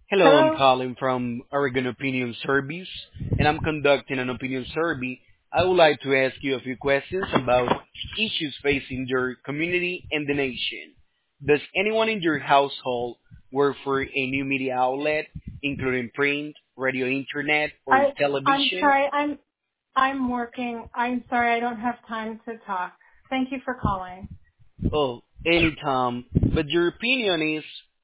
Hello, I'm Hello. calling from Oregon Opinion Service, and I'm conducting an opinion survey. I would like to ask you a few questions about issues facing your community and the nation. Does anyone in your household work for a new media outlet, including print, radio, internet, or I I'm television? sorry. I'm working. I'm sorry. I don't have time to talk. Thank you for calling. Oh, anytime. But your opinion is